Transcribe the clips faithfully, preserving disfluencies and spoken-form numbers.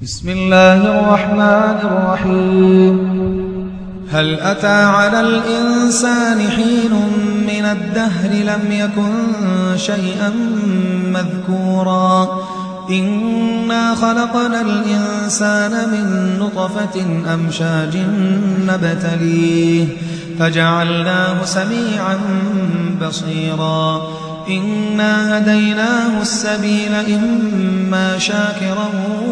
بسم الله الرحمن الرحيم. هل أتى على الإنسان حين من الدهر لم يكن شيئا مذكورا إنا خلقنا الإنسان من نطفة أمشاج نبتليه فجعلناه سميعا بصيرا إنا هديناه السبيل إما شاكرا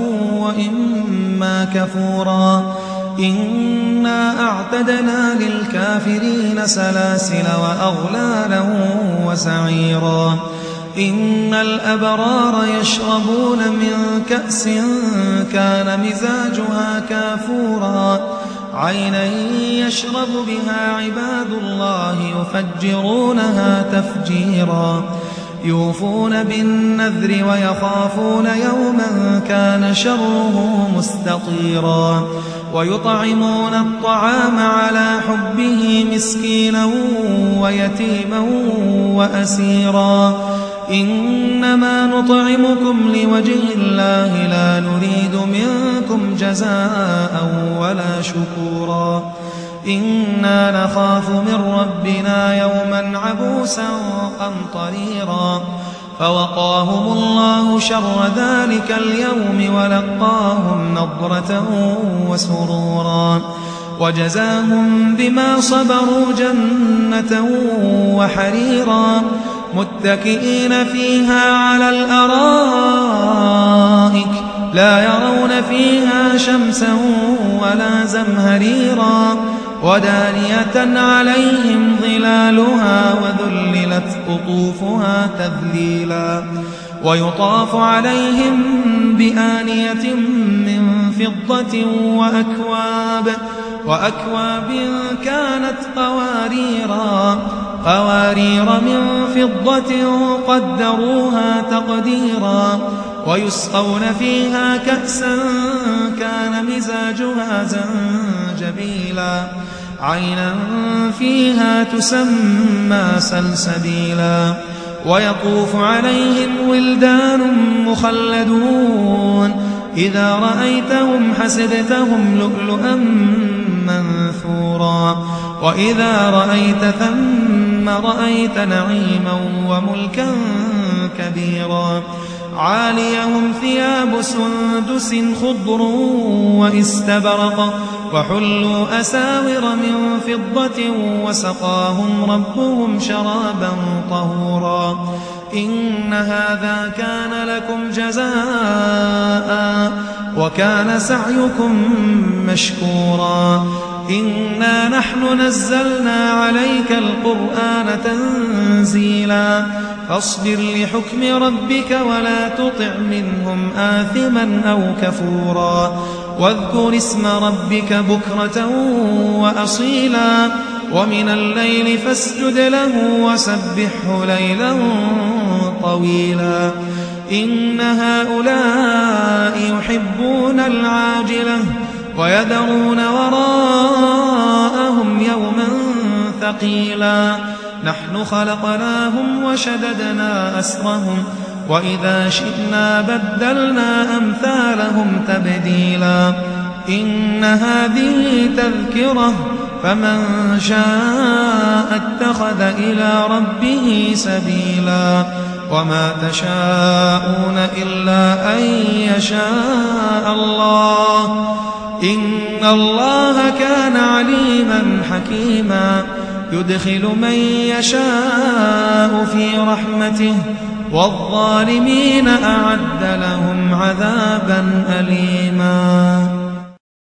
وإما كفورا إنا أعتدنا للكافرين سلاسل وأغلالا وسعيرا إن الأبرار يشربون من كأس كان مزاجها كافورا عينا يشرب بها عباد الله يفجرونها تفجيرا يوفون بالنذر ويخافون يوما كان شره مستطيرا ويطعمون الطعام على حبه مسكينا ويتيما وأسيرا إنما نطعمكم لوجه الله لا نريد منكم جزاء ولا شكورا إنا نخاف من ربنا يوما عبوسا قمطريرا فوقاهم الله شر ذلك اليوم ولقاهم نضرة وسرورا وجزاهم بما صبروا جنة وحريرا متكئين فيها على الأرائك لا يرون فيها شمسا ولا زمهريرا ودانية عليهم ظلالها وذللت قطوفها تذليلا ويطاف عليهم بآنية من فضة وأكواب وأكواب كانت قواريرا قوارير من فضة قدروها تقديرا ويسقون فيها كأسا كان مزاجها زنجبيلا عينا فيها تسمى سلسبيلا ويطوف عليهم ولدان مخلدون إذا رأيتهم حسبتهم لؤلؤا منثورا وإذا رأيت ثم رأيت نعيما وملكا كبيرا عاليهم ثياب سندس خضر واستبرق وحلوا أساور من فضة وسقاهم ربهم شرابا طهورا إن هذا كان لكم جزاء وكان سعيكم مشكورا إنا نحن نزلنا عليك القرآن تنزيلا فاصبر لحكم ربك ولا تطع منهم آثما أو كفورا واذكر اسم ربك بكرة وأصيلا ومن الليل فاسجد له وسبحه ليلا طويلا إن هؤلاء يحبون العاجلة ويذرون وراءهم يوما ثقيلا نحن خلقناهم وشددنا أسرهم وإذا شئنا بدلنا أمثالهم تبديلا إن هذه تذكرة فمن شاء اتخذ إلى ربه سبيلا وما تشاءون إلا أن يشاء الله إن الله كان عليما حكيما يدخل من يشاء في رحمته والظالمين أعد